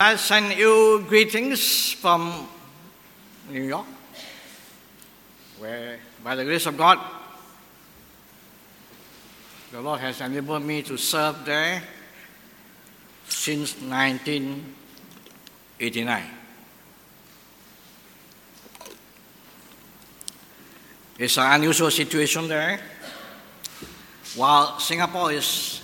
I send you greetings from New York, where, by the grace of God, the Lord has enabled me to serve there since 1989. It's an unusual situation there. While Singapore is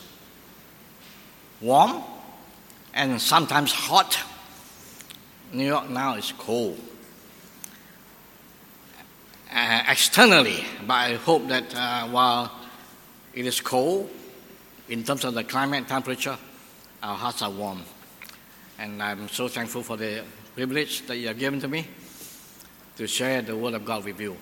warm and sometimes hot, New York now is cold. Externally, but I hope that while it is cold, in terms of the climate temperature, our hearts are warm. And I'm so thankful for the privilege that you have given to me to share the Word of God with you.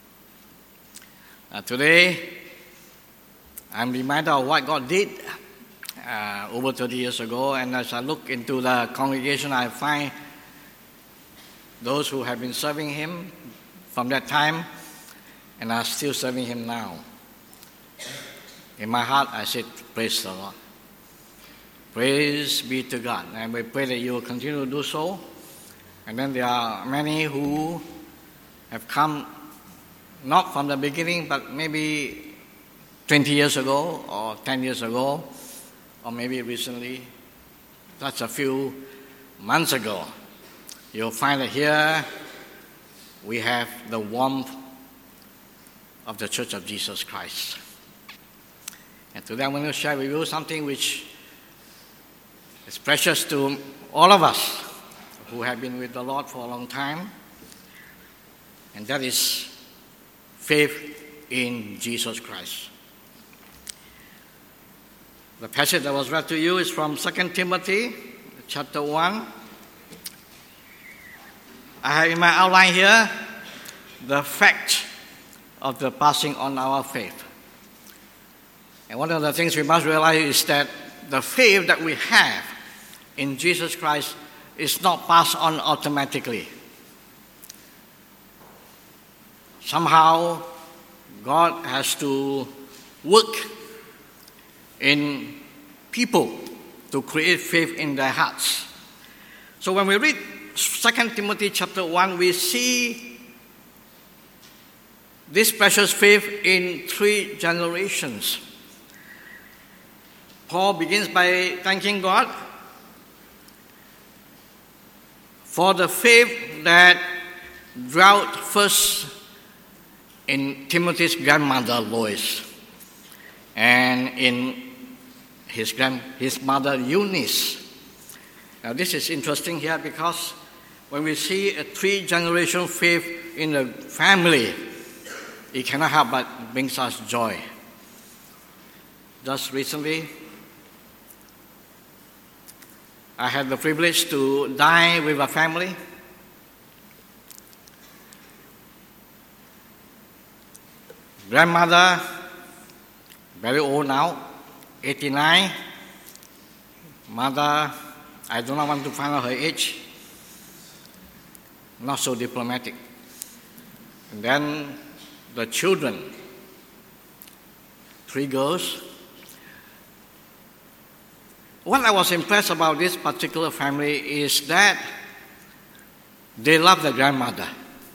Today, I'm reminded of what God did over 30 years ago, and as I look into the congregation, I find those who have been serving Him from that time and are still serving Him now. In my heart, I said, praise the Lord. Praise be to God. And we pray that you will continue to do so. And then there are many who have come not from the beginning, but maybe 20 years ago or 10 years ago, or maybe recently, just a few months ago. You'll find that here we have the warmth of the Church of Jesus Christ. And today I'm going to share with you something which is precious to all of us who have been with the Lord for a long time, and that is faith in Jesus Christ. The passage that was read to you is from 2 Timothy chapter 1. I have in my outline here the fact of the passing on our faith. And one of the things we must realize is that the faith that we have in Jesus Christ is not passed on automatically. Somehow, God has to work in people to create faith in their hearts. So when we read 2 Timothy chapter 1, we see this precious faith in 3 generations. Paul begins by thanking God for the faith that dwelt first in Timothy's grandmother Lois and in his mother Eunice. Now this is interesting here because when we see a 3-generation faith in a family, it cannot help but brings us joy. Just recently, I had the privilege to dine with a family. Grandmother, very old now, 89. Mother, I do not want to find out her age. Not so diplomatic. And then the children, 3 girls. What I was impressed about this particular family is that they love their grandmother.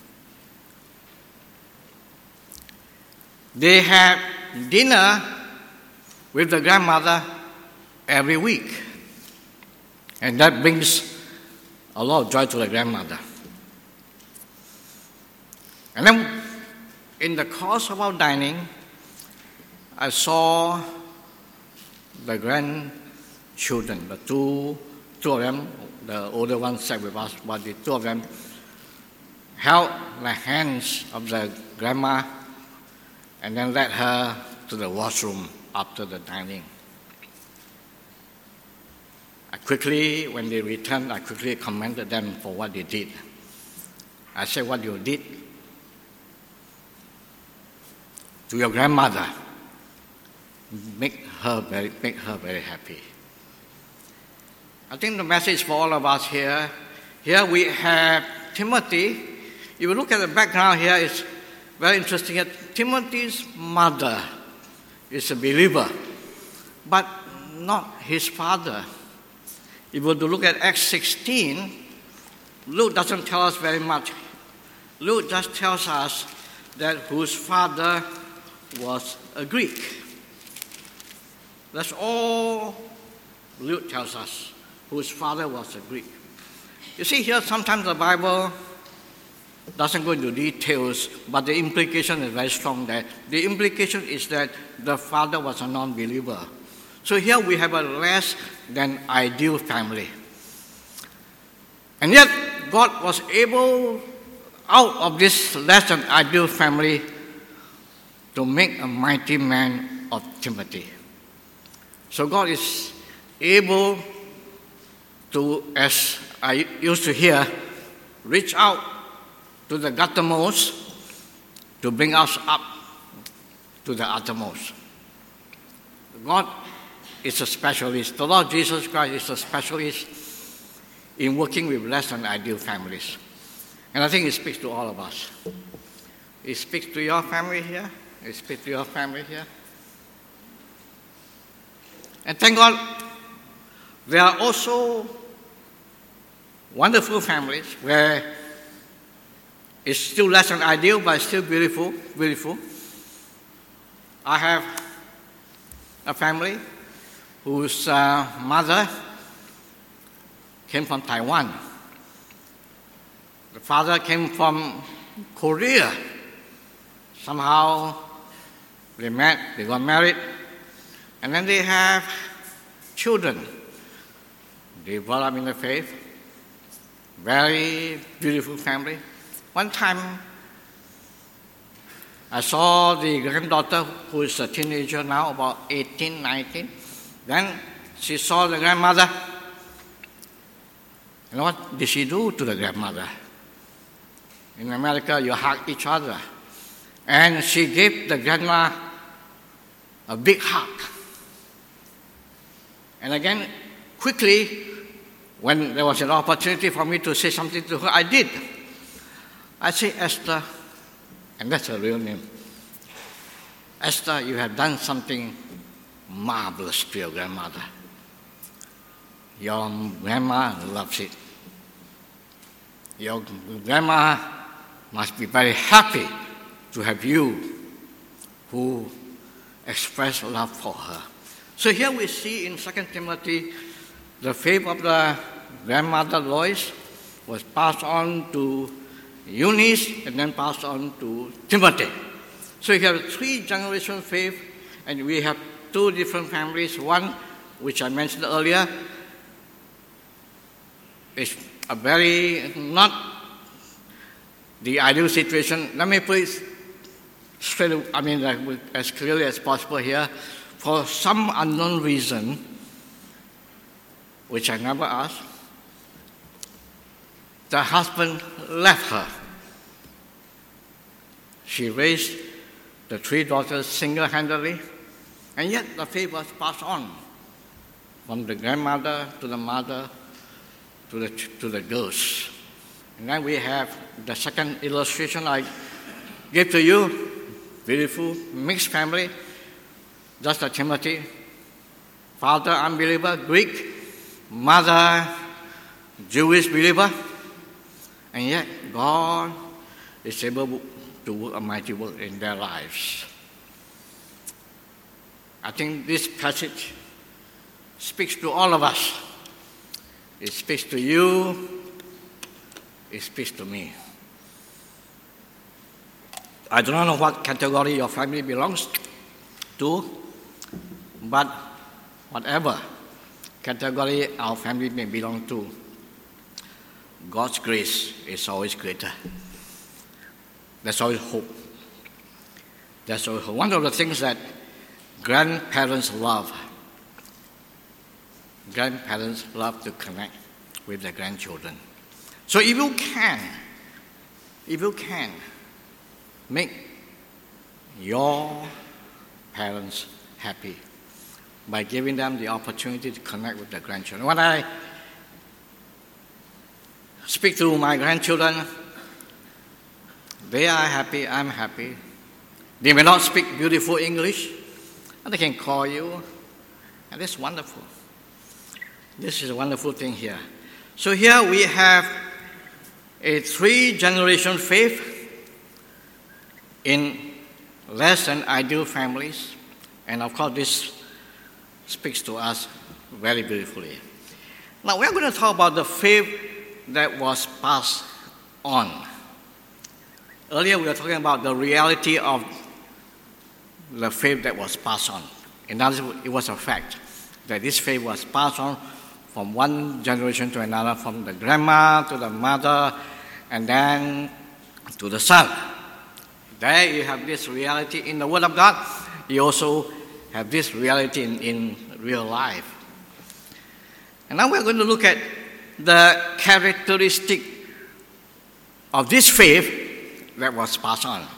They have dinner with the grandmother every week. And that brings a lot of joy to the grandmother. And then in the course of our dining, I saw the grandchildren, the two of them, the older one sat with us, but the 2 of them held the hands of the grandma and then led her to the washroom after the dining. When they returned, I quickly commended them for what they did. I said, what you did to your grandmother make her very happy. I think the message for all of us here we have Timothy. If you look at the background here, it's very interesting. Timothy's mother is a believer, but not his father. If we were to look at Acts 16, Luke doesn't tell us very much. Luke just tells us that whose father was a Greek. That's all Luke tells us, whose father was a Greek. You see here, sometimes the Bible doesn't go into details, but the implication is very strong there. The implication is that the father was a non-believer. So here we have a less than ideal family. And yet, God was able, out of this less than ideal family, to make a mighty man of Timothy. So God is able to, as I used to hear, reach out to the guttermost to bring us up to the uttermost. God is a specialist. The Lord Jesus Christ is a specialist in working with less than ideal families. And I think He speaks to all of us. He speaks to your family here. He speaks to your family here. And thank God, there are also wonderful families where it's still less than ideal, but still beautiful. I have a family whose mother came from Taiwan. The father came from Korea. Somehow they met, they got married, and then they have children. They brought up in the faith. Very beautiful family. One time, I saw the granddaughter, who is a teenager now, about 18, 19. Then she saw the grandmother. You know what did she do to the grandmother? In America, you hug each other. And she gave the grandma a big hug. And again, quickly, when there was an opportunity for me to say something to her, I did. I said, Esther, and that's her real name. Esther, you have done something marvelous to your grandmother. Your grandma loves it. Your grandma must be very happy to have you who express love for her. So here we see in 2 Timothy, the faith of the grandmother Lois was passed on to Eunice and then passed on to Timothy. So you have 3-generation faith, and we have 2 different families. One, which I mentioned earlier, is a very not the ideal situation. Let me put it straight, as clearly as possible here. For some unknown reason, which I never asked, the husband left her. She raised the 3 daughters single-handedly, and yet the faith was passed on from the grandmother to the mother to the girls. And then we have the second illustration I gave to you, beautiful mixed family, just like Timothy, father unbeliever, Greek, mother Jewish believer, and yet God is able to work a mighty work in their lives. I think this passage speaks to all of us. It speaks to you. It speaks to me. I do not know what category your family belongs to, but whatever category our family may belong to, God's grace is always greater. There's always hope. There's always hope. One of the things that grandparents love to connect with their grandchildren. So if you can, make your parents happy by giving them the opportunity to connect with their grandchildren. When I speak to my grandchildren, they are happy, I'm happy. They may not speak beautiful English, and they can call you, and it's wonderful. This is a wonderful thing here. So here we have a 3-generation faith in less than ideal families. And of course, this speaks to us very beautifully. Now, we're going to talk about the faith that was passed on. Earlier, we were talking about the reality of the faith that was passed on. And that it was a fact that this faith was passed on from one generation to another, from the grandma to the mother, and then to the son. There you have this reality in the Word of God. You also have this reality in real life. And now we're going to look at the characteristic of this faith that was passed on.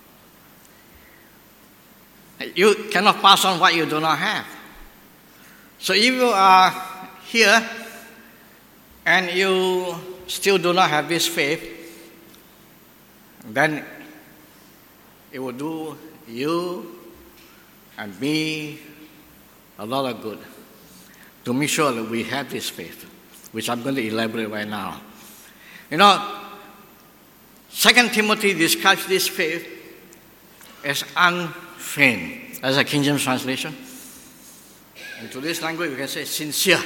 You cannot pass on what you do not have. So if you are here and you still do not have this faith, then it will do you and me a lot of good to make sure that we have this faith, which I'm going to elaborate right now. You know, 2 Timothy describes this faith as unfeigned. That's a King James translation. In today's language, we can say sincere.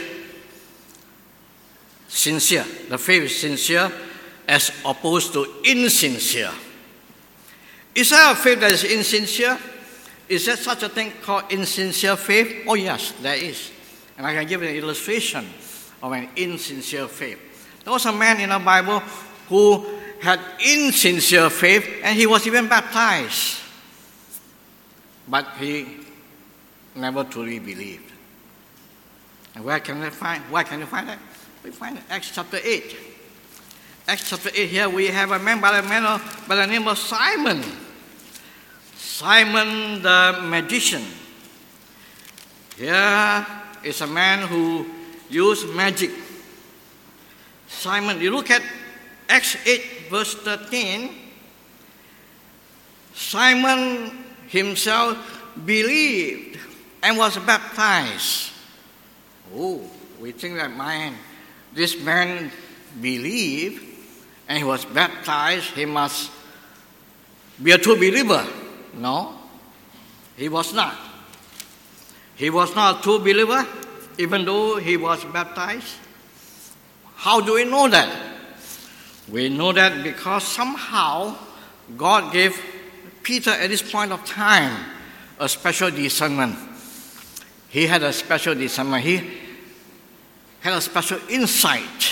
Sincere. The faith is sincere as opposed to insincere. Is there a faith that is insincere? Is there such a thing called insincere faith? Oh yes, there is. And I can give you an illustration of an insincere faith. There was a man in the Bible who had insincere faith, and he was even baptized. But he never truly believed. And where can you find that? We find it in Acts chapter 8. Acts chapter 8, here we have a man by the name of Simon. Simon the magician. Here is a man who used magic. Simon, you look at Acts 8, verse 13. Simon himself believed and was baptized. Oh, we think that, man, this man believed and he was baptized, he must be a true believer. No, he was not. He was not a true believer, even though he was baptized. How do we know that? We know that because somehow God gave Peter at this point of time a special discernment. He had a special discernment. He had a special insight.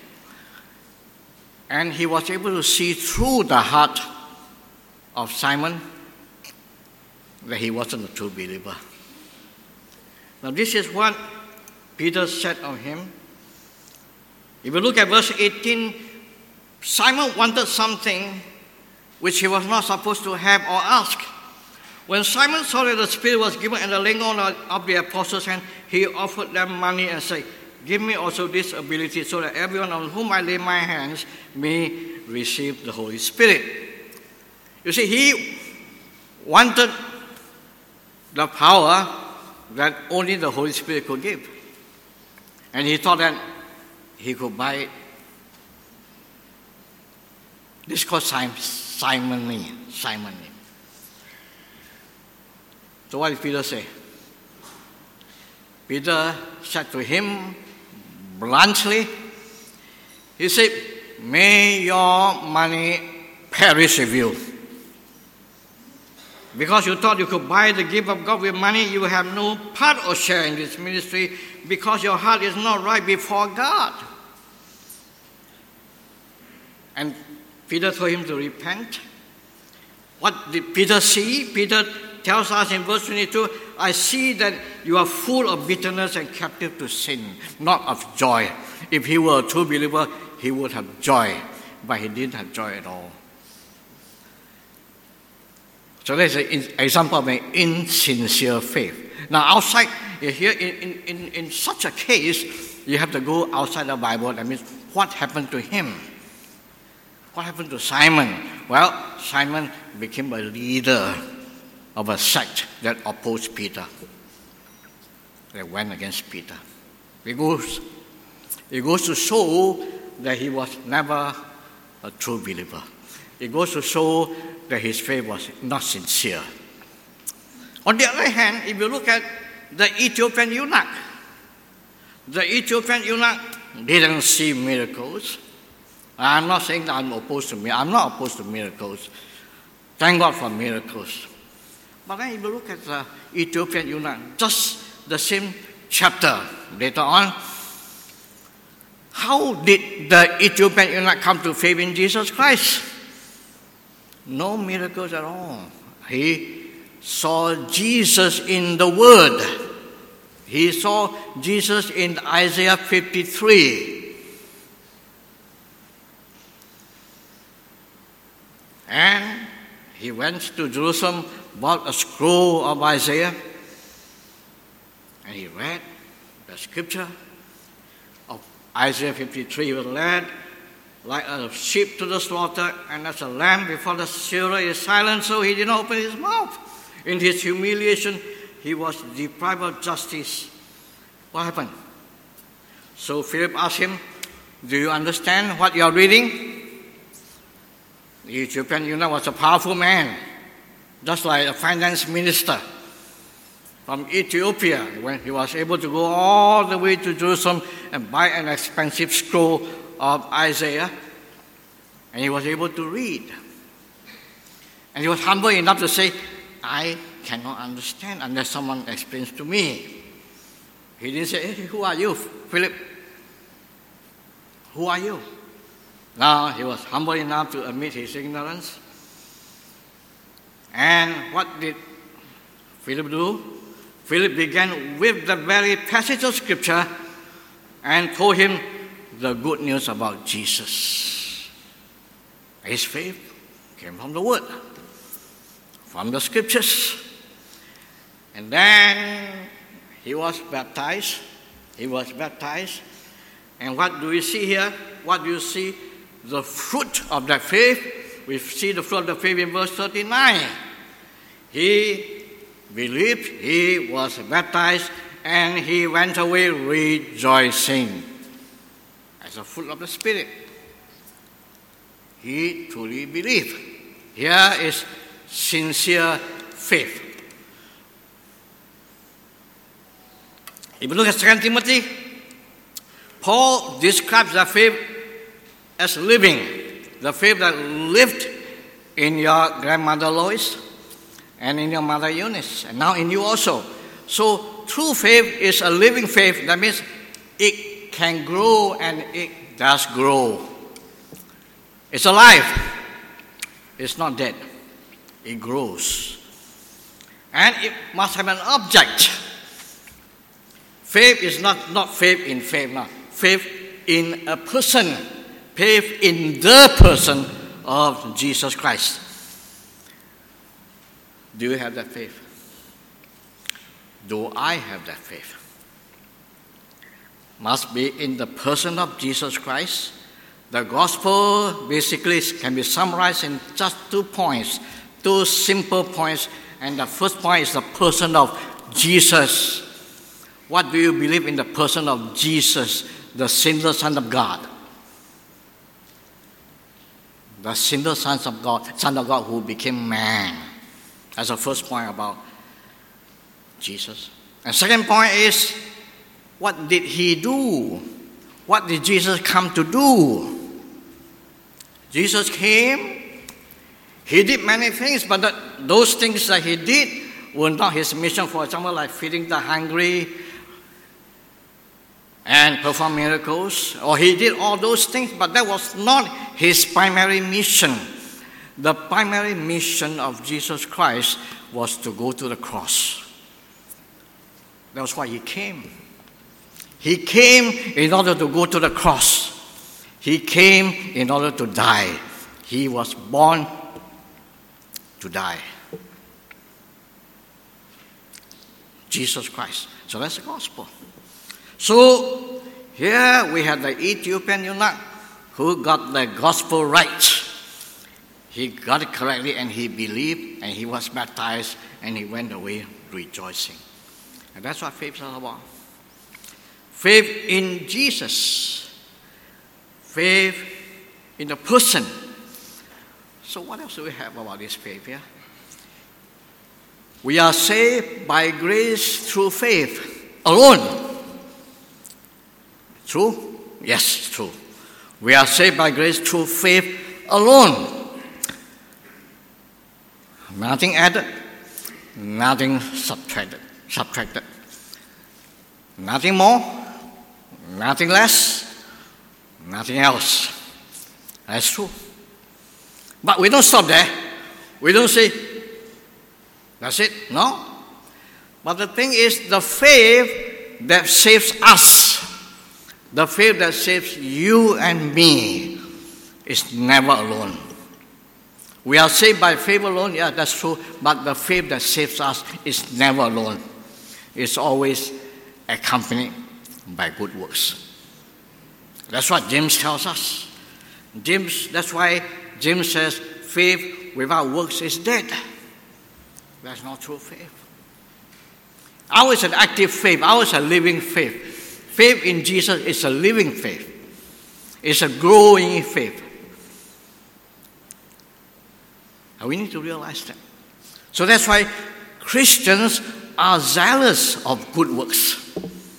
And he was able to see through the heart of Simon that he wasn't a true believer. Now this is what Peter said of him. If you look at verse 18, Simon wanted something which he was not supposed to have or ask. When Simon saw that the Spirit was given and the laying on of the apostles' hand, he offered them money and said, "Give me also this ability so that everyone on whom I lay my hands may receive the Holy Spirit." You see, he wanted the power that only the Holy Spirit could give. And he thought that he could buy it. This is called simony. So what did Peter say? Peter said to him bluntly, he said, "May your money perish with you. Because you thought you could buy the gift of God with money, you have no part or share in this ministry because your heart is not right before God." And Peter told him to repent. What did Peter see? Peter tells us in verse 22, "I see that you are full of bitterness and captive to sin, not of joy." If he were a true believer, he would have joy, but he didn't have joy at all. So that's an example of an insincere faith. Now outside, here in such a case, you have to go outside the Bible. That means what happened to him? What happened to Simon? Well, Simon became a leader of a sect that opposed Peter. They went against Peter. It goes to show that he was never a true believer. It goes to show that his faith was not sincere. On the other hand, if you look at the Ethiopian eunuch didn't see miracles. I'm not saying that I'm opposed to miracles. I'm not opposed to miracles. Thank God for miracles. But then if you look at the Ethiopian eunuch, just the same chapter later on, how did the Ethiopian eunuch come to faith in Jesus Christ? No miracles at all. He saw Jesus in the Word. He saw Jesus in Isaiah 53. And he went to Jerusalem, bought a scroll of Isaiah, and he read the scripture of Isaiah 53. He was led like a sheep to the slaughter, and as a lamb before the shearer is silent, so he did not open his mouth. In his humiliation, he was deprived of justice. What happened? So Philip asked him, do you understand what you are reading? The Ethiopian eunuch was a powerful man, just like a finance minister from Ethiopia, when he was able to go all the way to Jerusalem and buy an expensive scroll of Isaiah, and he was able to read. And he was humble enough to say, I cannot understand unless someone explains to me. He didn't say, hey, who are you, Philip? Who are you? Now he was humble enough to admit his ignorance. And what did Philip do? Philip began with the very passage of Scripture and told him the good news about Jesus. His faith came from the Word, from the Scriptures. And then he was baptized. And what do we see here? What do you see? The fruit of that faith. We see the fruit of the faith in verse 39. He believed, he was baptized, and he went away rejoicing. As a fruit of the Spirit. He truly believed. Here is sincere faith. If you look at 2 Timothy, Paul describes the faith as living. The faith that lived in your grandmother Lois and in your mother Eunice, and now in you also. So true faith is a living faith. That means it can grow, and it does grow. It's alive. It's not dead. It grows. And it must have an object. Faith is not faith in faith, no. Faith in a person. Faith in the person of Jesus Christ. Do you have that faith? Do I have that faith? Must be in the person of Jesus Christ. The gospel basically can be summarized in just 2 points, 2 simple points. And the first point is the person of Jesus. What do you believe in the person of Jesus, the sinless Son of God? The sinless Son of God who became man. That's the first point about Jesus. And second point is, what did he do? What did Jesus come to do? Jesus came, he did many things, but those things that he did were not his mission. For example, like feeding the hungry and perform miracles. Or he did all those things, but that was not his primary mission. The primary mission of Jesus Christ was to go to the cross. That was why he came. He came in order to go to the cross. He came in order to die. He was born to die. Jesus Christ. So that's the gospel. So here we have the Ethiopian eunuch who got the gospel right. He got it correctly, and he believed, and he was baptized, and he went away rejoicing. And that's what faith is all about. faith in Jesus, faith in the person. So what else do we have about this faith here? We are saved by grace through faith alone. True? Yes, true. We are saved by grace through faith alone. Nothing added, nothing subtracted. Nothing more, nothing less, nothing else. That's true. But we don't stop there. We don't say, that's it. No. But the thing is, the faith that saves us, the faith that saves you and me, is never alone. We are saved by faith alone, yeah, that's true, but the faith that saves us is never alone. It's always accompanied by good works. That's what James tells us. That's why James says, faith without works is dead. That's not true faith. Ours is an active faith. Ours is a living faith. Faith in Jesus is a living faith. It's a growing faith. And we need to realize that. So that's why Christians are zealous of good works.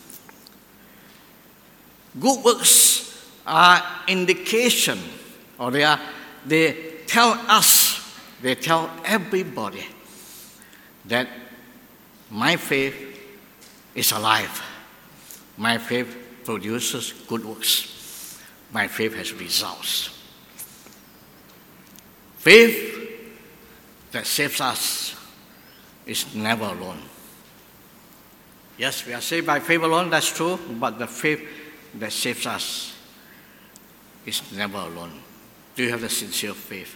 Good works are indication, or they tell us, they tell everybody that my faith is alive. My faith produces good works. My faith has results. Faith that saves us is never alone. Yes, we are saved by faith alone, that's true, but the faith that saves us is never alone. Do you have the sincere faith?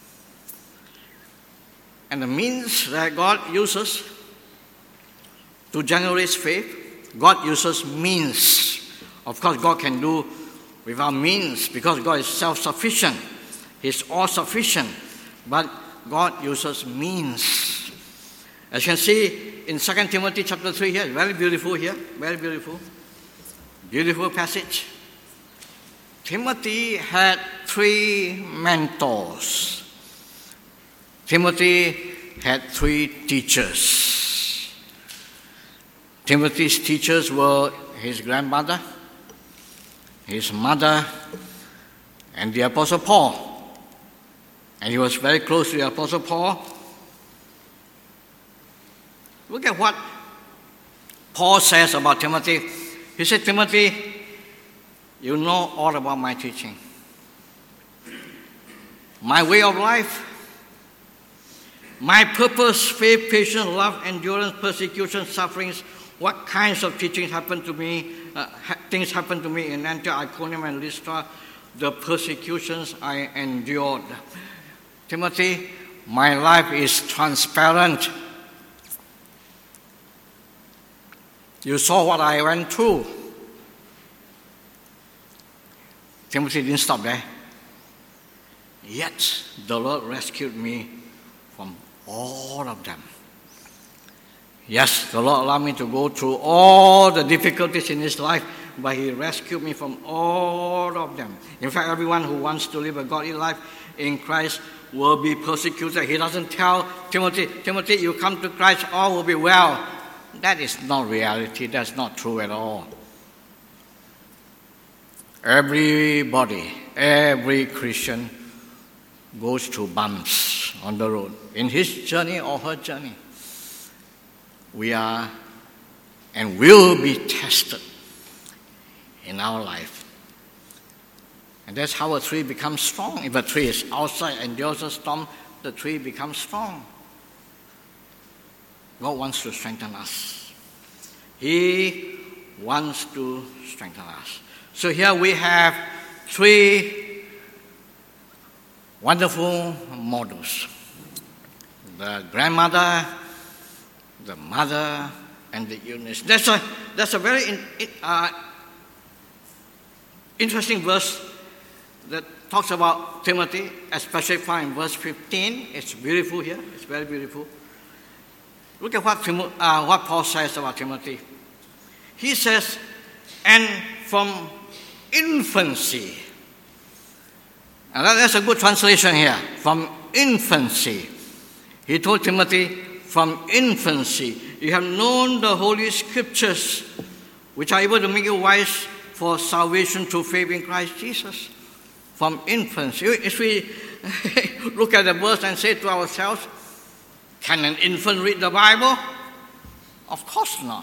And the means that God uses to generate faith, God uses means. Of course, God can do without means because God is self-sufficient. He's all-sufficient. But God uses means. As you can see in 2 Timothy chapter 3 here, very beautiful here, very beautiful. Beautiful passage. Timothy had 3 mentors. Timothy had 3 teachers. Timothy's teachers were his grandmother, his mother, and the Apostle Paul. And he was very close to the Apostle Paul. Look at what Paul says about Timothy. He said, Timothy, you know all about my teaching. My way of life, my purpose, faith, patience, love, endurance, persecution, sufferings, what kinds of teachings happened to me, things happened to me in Antioch, Iconium, and Lystra, the persecutions I endured. Timothy, my life is transparent. You saw what I went through. Timothy didn't stop there. Yet the Lord rescued me from all of them. Yes, the Lord allowed me to go through all the difficulties in his life, but he rescued me from all of them. In fact, everyone who wants to live a godly life in Christ will be persecuted. He doesn't tell Timothy, you come to Christ, all will be well. That is not reality. That's not true at all. Everybody, every Christian goes through bumps on the road. In his journey or her journey, we are and will be tested in our life. And that's how a tree becomes strong. If a tree is outside and endures a storm, the tree becomes strong. God wants to strengthen us. He wants to strengthen us. So here we have 3 wonderful models. The grandmother, the mother, and the Eunice. That's a very interesting verse that talks about Timothy, especially found in verse 15. It's beautiful here. It's very beautiful. Look at what Paul says about Timothy. He says, and from infancy. And that's a good translation here, from infancy. He told Timothy, from infancy, you have known the Holy Scriptures, which are able to make you wise for salvation through faith in Christ Jesus. From infancy. If we look at the verse and say to ourselves, can an infant read the Bible? Of course not.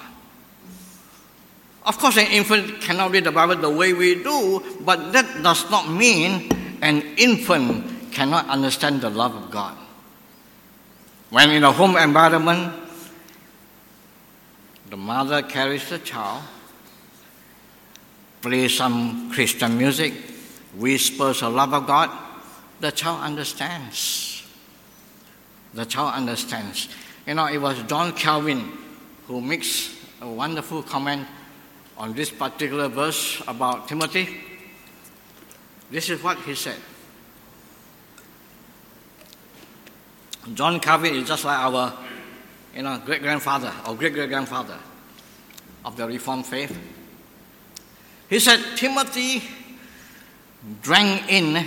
Of course, an infant cannot read the Bible the way we do, but that does not mean an infant cannot understand the love of God. When in a home environment, the mother carries the child, plays some Christian music, whispers the love of God, the child understands. The child understands. It was John Calvin who makes a wonderful comment on this particular verse about Timothy. This is what he said. John Calvin is just like our great-grandfather or great-great-grandfather of the Reformed faith. He said, Timothy drank in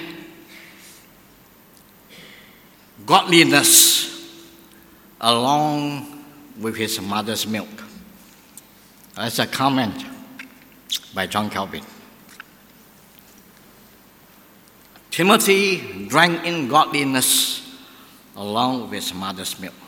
godliness along with his mother's milk. That's a comment by John Calvin. Timothy drank in godliness along with his mother's milk.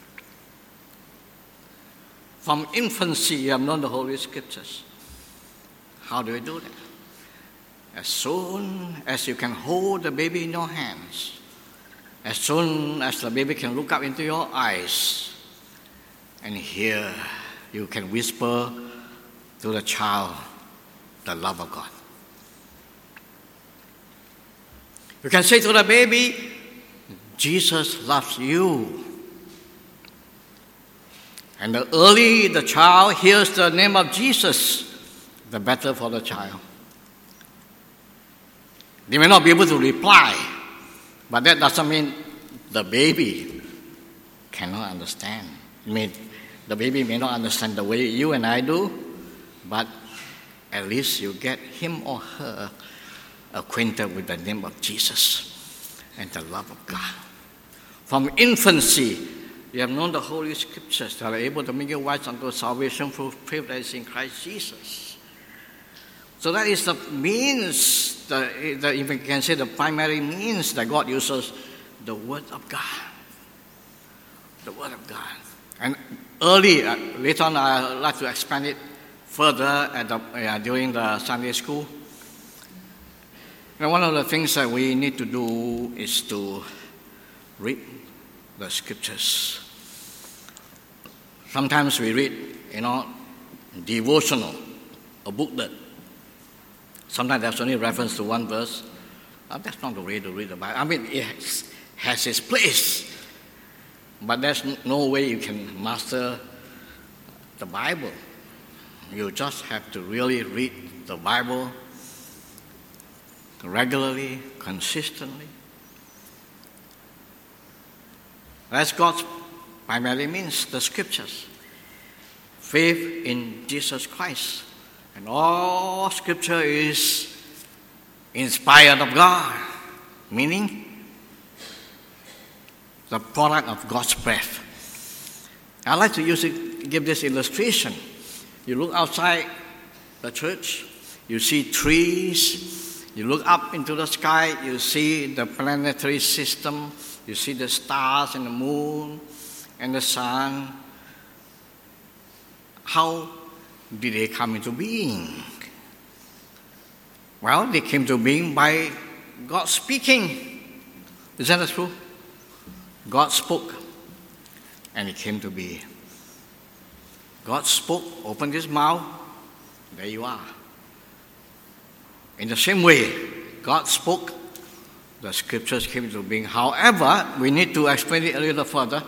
From infancy, you have known the Holy Scriptures. How do you do that? As soon as you can hold the baby in your hands, as soon as the baby can look up into your eyes and hear, you can whisper to the child the love of God. You can say to the baby, Jesus loves you. And the early the child hears the name of Jesus, the better for the child. They may not be able to reply, but that doesn't mean the baby cannot understand. The baby may not understand the way you and I do, but at least you get him or her acquainted with the name of Jesus and the love of God. From infancy, you have known the Holy Scriptures that are able to make you wise unto salvation through faith that is in Christ Jesus. So that is the means, if you can say the primary means that God uses, the Word of God. The Word of God. And later on, I'd like to expand it further during the Sunday school. And one of the things that we need to do is to read the Scriptures. Sometimes we read, devotional, a booklet. Sometimes there's only reference to one verse. That's not the way to read the Bible. It has its place. But there's no way you can master the Bible. You just have to really read the Bible regularly, consistently. That's God's primary means, the Scriptures. Faith in Jesus Christ. And all Scripture is inspired of God, meaning the product of God's breath. I like to give this illustration. You look outside the church, you see trees, you look up into the sky, you see the planetary system, you see the stars and the moon and the sun. How did they come into being? Well, they came to being by God speaking. Isn't that true? God spoke, and it came to be. God spoke, opened his mouth, there you are. In the same way, God spoke, the Scriptures came into being. However, we need to explain it a little further.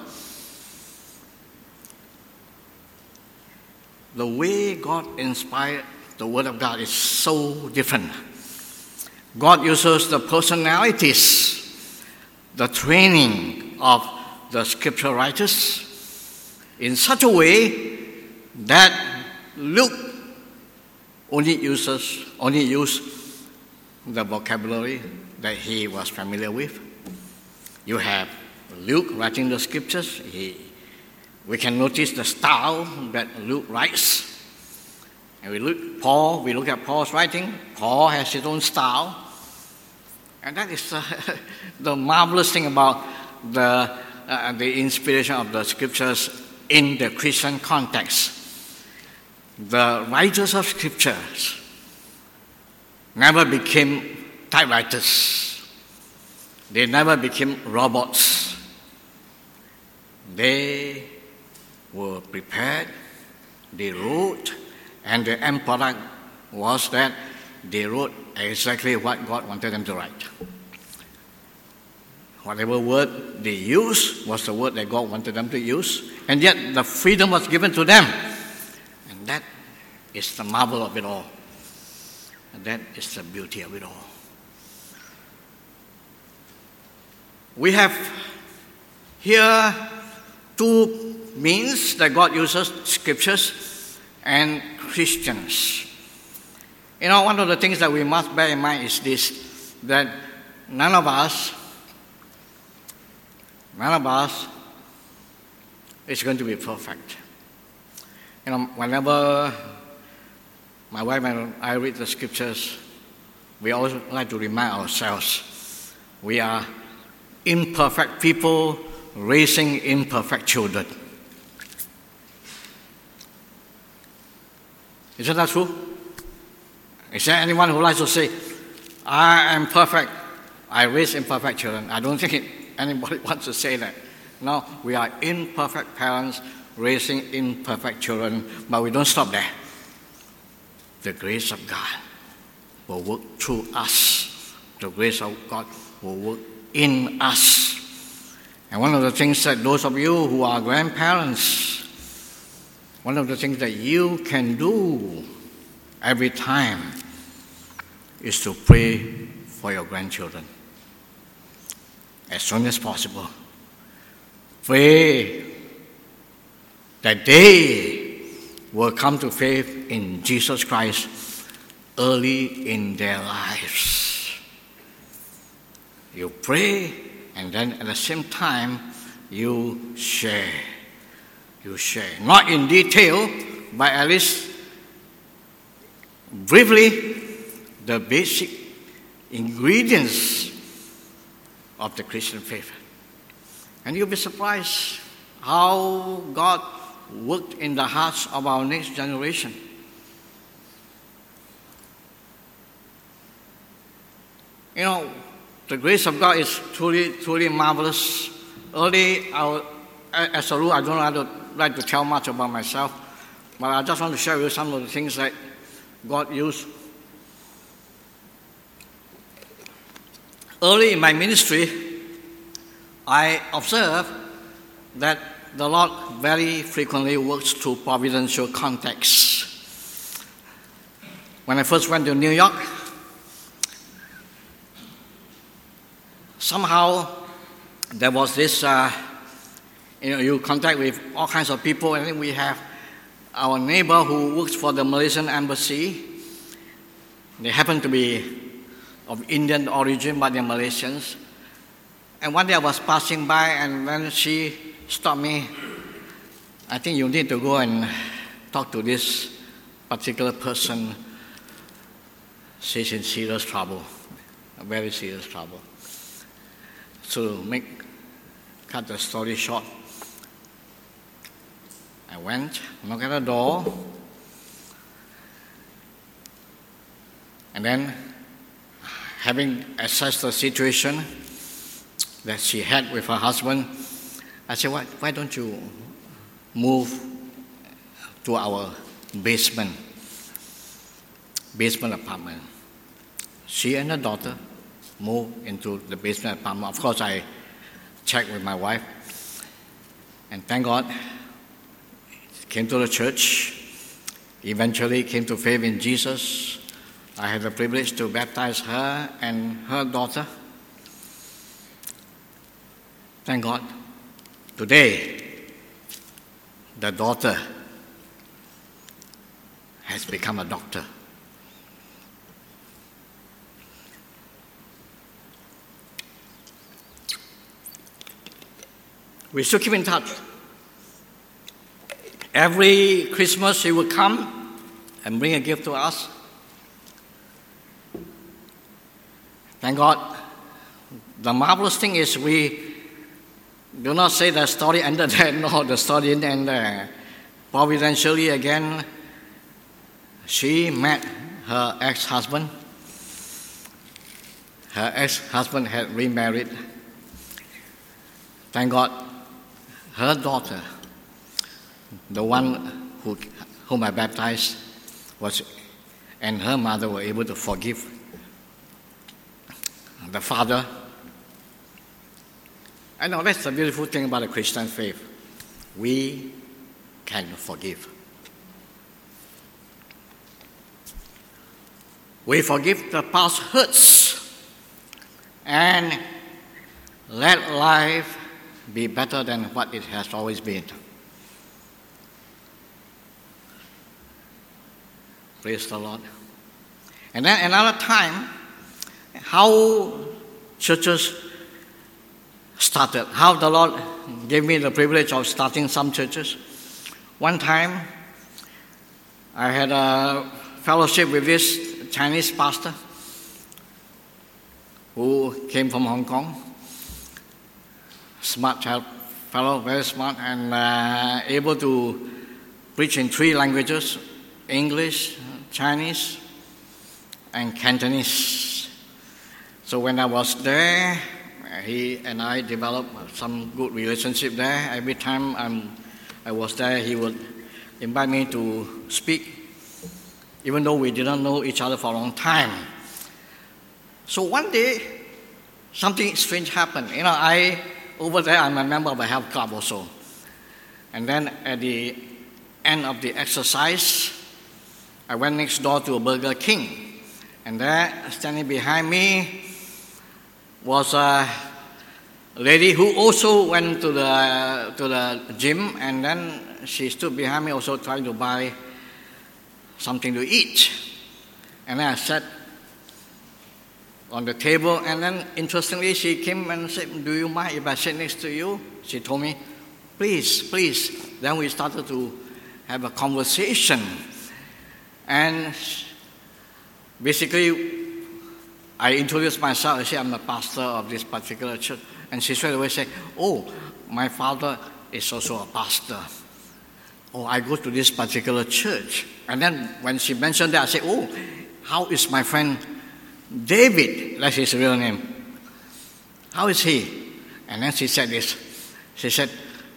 The way God inspired the Word of God is so different. God uses the personalities, the training of the Scripture writers in such a way that Luke only use the vocabulary that he was familiar with. You have Luke writing the scriptures. We can notice the style that Luke writes. And we look at Paul's writing. Paul has his own style. And that is the marvelous thing about the inspiration of the scriptures in the Christian context. The writers of scriptures never became typewriters. They never became robots. They were prepared, they wrote, and the end product was that they wrote exactly what God wanted them to write. Whatever word they used was the word that God wanted them to use, and yet the freedom was given to them. And that is the marvel of it all. And that is the beauty of it all. We have here two means that God uses: scriptures and Christians. You know, one of the things that we must bear in mind is this, that none of us is going to be perfect. You know, whenever my wife and I read the scriptures, we always like to remind ourselves we are imperfect people raising imperfect children. Isn't that true? Is there anyone who likes to say, I am perfect, I raise imperfect children? I don't think anybody wants to say that. No, we are imperfect parents raising imperfect children, but we don't stop there. The grace of God will work through us. The grace of God will work in us. And one of the things that those of you who are grandparents, one of the things that you can do every time is to pray for your grandchildren as soon as possible. Pray that they will come to faith in Jesus Christ early in their lives. You pray, and then at the same time, you share. You share. Not in detail, but at least briefly, the basic ingredients of the Christian faith. And you'll be surprised how God worked in the hearts of our next generation. You know, the grace of God is truly marvelous. Early, as a rule, I don't like to tell much about myself, but I just want to share with you some of the things that God used. Early in my ministry, I observed that the Lord very frequently works through providential contexts. When I first went to New York, somehow there was this, you contact with all kinds of people, and then we have our neighbor who works for the Malaysian embassy. They happen to be of Indian origin, but they're Malaysians. And one day I was passing by, and when she stopped me, I think you need to go and talk to this particular person. She's in serious trouble, very serious trouble. So cut the story short, I went, knocked at the door, and then, having assessed the situation that she had with her husband, I said, why don't you move to our basement apartment? She and her daughter moved into the basement apartment. Of course, I checked with my wife, and thank God, came to the church, eventually came to faith in Jesus. I had the privilege to baptize her and her daughter. Thank God. Today, the daughter has become a doctor we still keep in touch. Every Christmas, he would come and bring a gift to us. Thank God. The marvelous thing is we do not say the story ended there. No, the story didn't end there. Providentially, again, she met her ex-husband. Her ex-husband had remarried. Thank God, her daughter, the one whom I baptized, and her mother were able to forgive the father. I know that's the beautiful thing about the Christian faith. We can forgive. We forgive the past hurts and let life be better than what it has always been. Praise the Lord. And then another time, how churches started, how the Lord gave me the privilege of starting some churches. One time, I had a fellowship with this Chinese pastor who came from Hong Kong. Smart fellow, very smart, and able to preach in 3 languages: English, Chinese, and Cantonese. So when I was there, he and I developed some good relationship there. Every time I was there, he would invite me to speak, even though we didn't know each other for a long time. So one day, something strange happened. Over there, I'm a member of a health club also. And then at the end of the exercise, I went next door to a Burger King. And there, standing behind me, was a lady who also went to the gym, and then she stood behind me also trying to buy something to eat. And then I sat on the table, and then interestingly she came and said, "Do you mind if I sit next to you?" She told me, please. Then we started to have a conversation. And basically, I introduced myself. I said, "I'm the pastor of this particular church." And she straight away said, "Oh, my father is also a pastor. Oh, I go to this particular church." And then when she mentioned that, I said, "Oh, how is my friend David?" That's his real name. "How is he?" And then she said this. She said,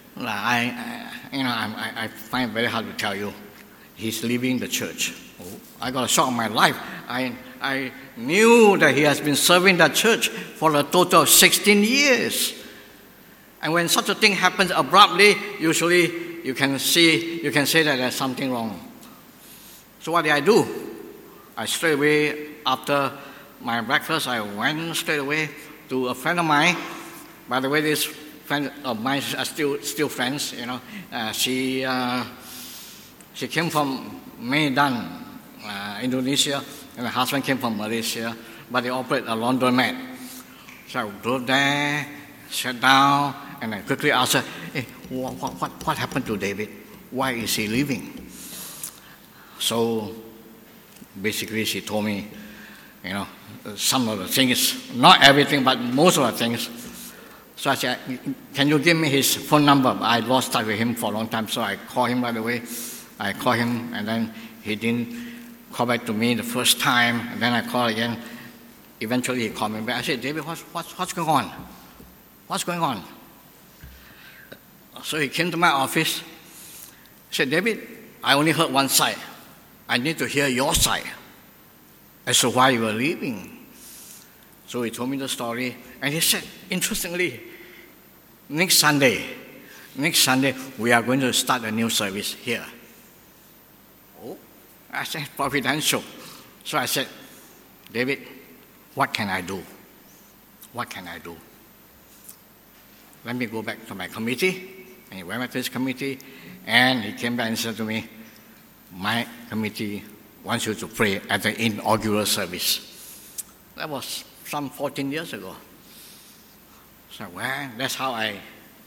I find it very hard to tell you. He's leaving the church." Oh, I got a shock of my life. I knew that he has been serving that church for a total of 16 years. And when such a thing happens abruptly, usually you can say that there's something wrong. So what did I do? I straight away, after my breakfast, I went straight away to a friend of mine. By the way, this friend of mine are still friends. She came from Medan, Indonesia, and her husband came from Malaysia, but they operate a laundromat. So I drove there, sat down, and I quickly asked her, "Hey, what happened to David? Why is he leaving?" So basically she told me, some of the things, not everything, but most of the things. So I said, "Can you give me his phone number?" I lost touch with him for a long time, so I called him right away. I called him, and then he didn't call back to me the first time, and then I called again. Eventually he called me back. I said, "David, what's going on? What's going on?" So he came to my office. He said, "David, I only heard one side. I need to hear your side as to why you were leaving." So he told me the story, and he said, interestingly, next Sunday, we are going to start a new service here. Oh, I said, providential. So I said, "David, what can I do? What can I do? Let me go back to my committee." And he went back to his committee, and he came back and said to me, "My committee wants you to pray at the inaugural service." That was some 14 years ago. So that's how I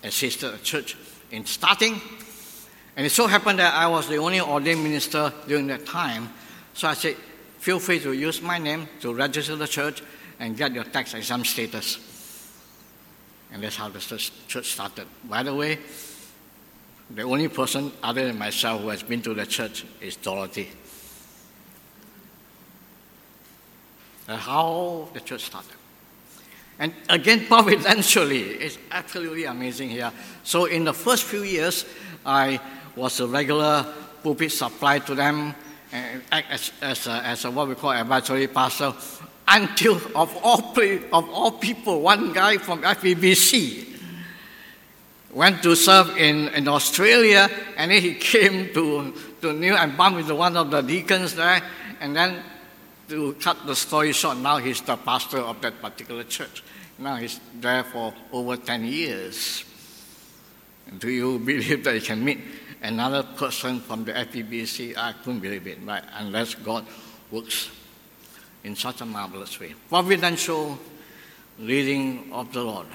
assisted a church in starting. And it so happened that I was the only ordained minister during that time. So I said, feel free to use my name to register the church and get your tax exempt status. And that's how the church started. By the way, the only person other than myself who has been to the church is Dorothy. That's how the church started. And again, providentially, it's absolutely amazing here. So in the first few years, I was a regular pulpit supply to them and act as a what we call advisory pastor, until of all people, one guy from FEBC went to serve in Australia, and then he came to New and bumped into one of the deacons there, and then to cut the story short, now he's the pastor of that particular church. Now he's there for over 10 years. Do you believe that you can meet another person from the FEBC? I couldn't believe it, right? Unless God works in such a marvelous way. Providential leading of the Lord.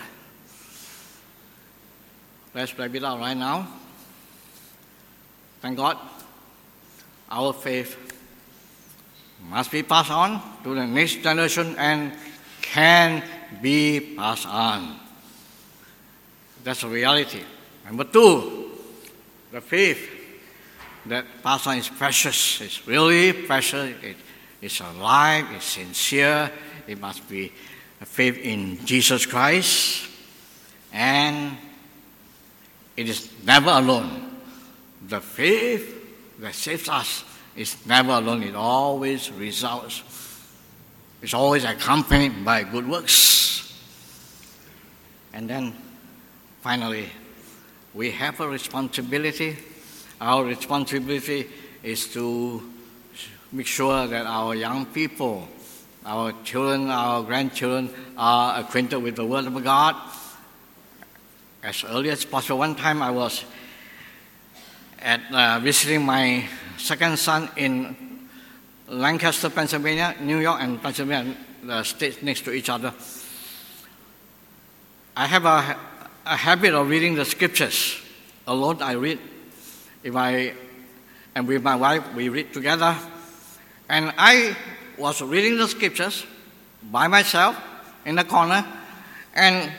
Let's wrap it up right now. Thank God, our faith must be passed on to the next generation and can be passed on. That's a reality. Number two, the faith that passed on is precious. It's really precious. It's alive. It's sincere. It must be a faith in Jesus Christ. And it is never alone. The faith that saves us is never alone. It always results. It's always accompanied by good works. And then, finally, we have a responsibility. Our responsibility is to make sure that our young people, our children, our grandchildren are acquainted with the Word of God as early as possible. One time I was visiting my second son in Lancaster, Pennsylvania, New York and Pennsylvania, the states next to each other. I have a habit of reading the scriptures. Alone I read. And with my wife, we read together. And I was reading the scriptures by myself in the corner. And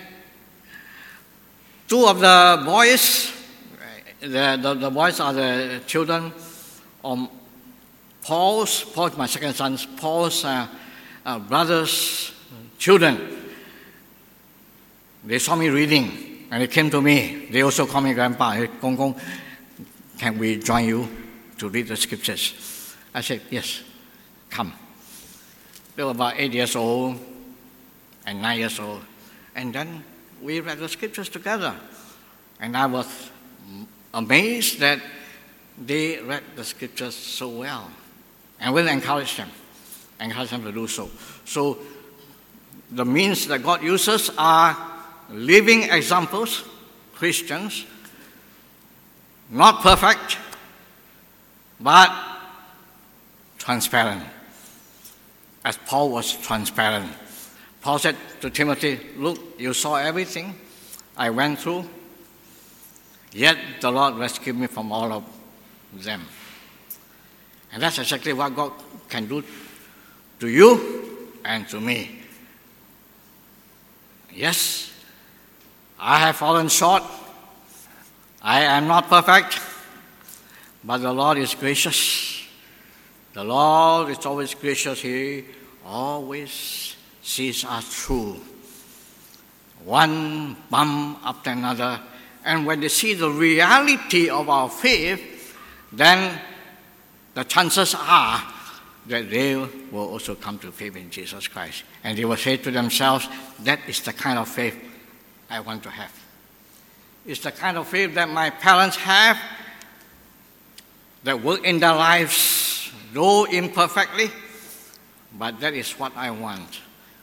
two of the boys, the boys are the children of Paul's, my second son's, Paul's brother's children. They saw me reading, and they came to me. They also call me Grandpa. Hey, Gong Gong, can we join you to read the scriptures? I said, yes, come. They were about 8 years old and 9 years old. And then we read the scriptures together. And I was amazed that they read the scriptures so well. And we'll encourage them to do so. So the means that God uses are living examples, Christians, not perfect, but transparent. As Paul was transparent. Paul said to Timothy, look, you saw everything I went through, yet the Lord rescued me from all of them. And that's exactly what God can do to you and to me. Yes, I have fallen short. I am not perfect, but the Lord is gracious. The Lord is always gracious. He always sees us through. One bump after another. And when they see the reality of our faith, then the chances are that they will also come to faith in Jesus Christ. And they will say to themselves, that is the kind of faith I want to have. It's the kind of faith that my parents have, that work in their lives, though imperfectly, but that is what I want.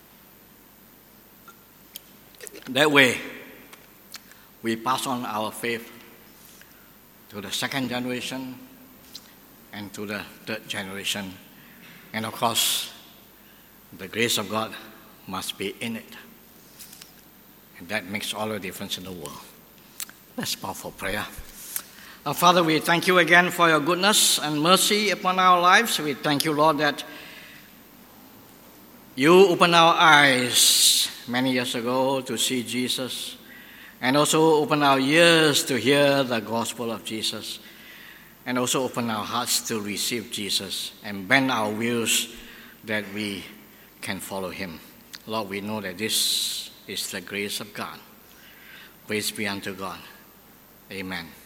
That way, we pass on our faith to the second generation and to the third generation. And of course, the grace of God must be in it. And that makes all the difference in the world. Let's bow for prayer. Our Father, we thank you again for your goodness and mercy upon our lives. We thank you, Lord, that you opened our eyes many years ago to see Jesus, and also opened our ears to hear the gospel of Jesus, and also open our hearts to receive Jesus, and bend our wills that we can follow him. Lord, we know that this is the grace of God. Praise be unto God. Amen.